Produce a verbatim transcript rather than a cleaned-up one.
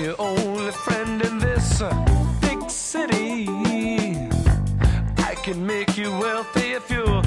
your only friend in this uh, big city. I can make you wealthy if you're